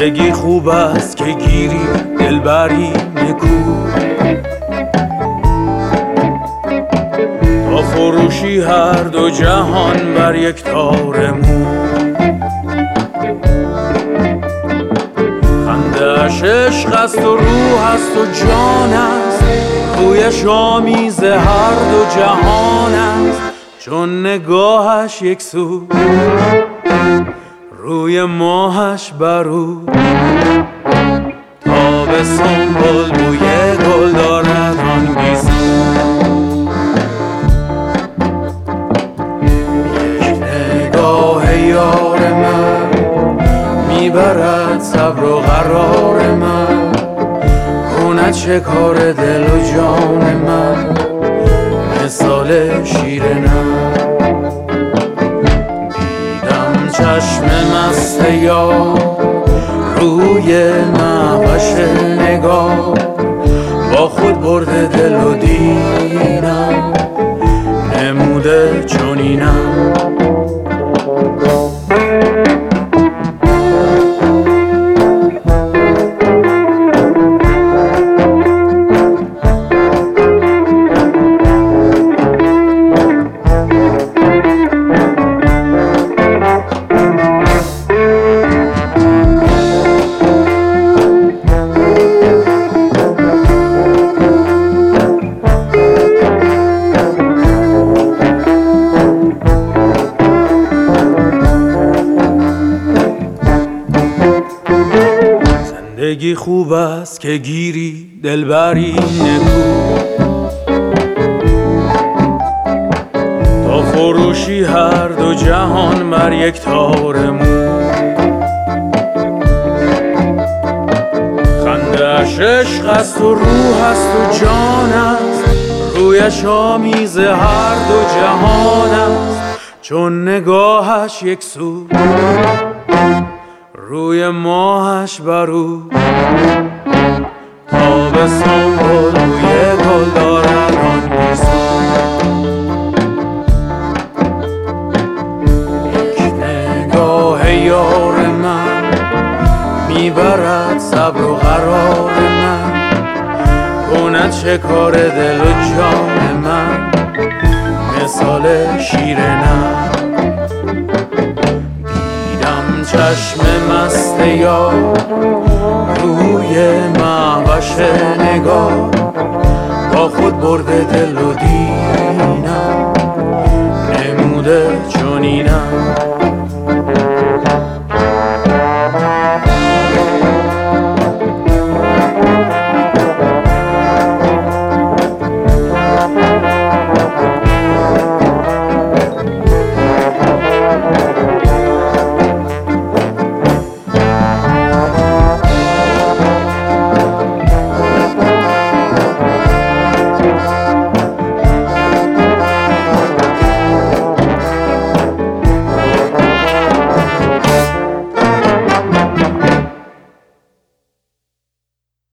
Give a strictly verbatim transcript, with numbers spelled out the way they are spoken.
زندگی خوب است که گیری دلبری نکو، تا فروشی هر دو جهان بر یک تار مو. خنده اش عشق است و روح است و جان است، رویش آمیز هر دو جهان است. چون نگاهش یک سو، روی ماهش برو. تابستان بلبوی گل دارد آن گیسو. یک نگاه یار من میبرد صبر و قرار من، کند شکار دل و جان من مثال شیرینم. دیدم چشم مست یار روی نقش نگاه، با خود برده دل و دینم نموده چنینم. زندگی خوب است که گیری دلبری نکو، تا فروشی هر دو جهان بر یک تار مو. خنده اش عشق است و روح است و جان است، رویش آمیز هر دو جهان است. چون نگاهش یک سو، روی ماهش برو. تابستان بلبوی گل دارد آن گیسو. یک نگاه یار من میبرد صبر و قرار من، کند شکار دل و جان من مثال شیرینم. چشم مست یار روی مهوش نگاه، با خود برده دل و دینم نموده چنینم.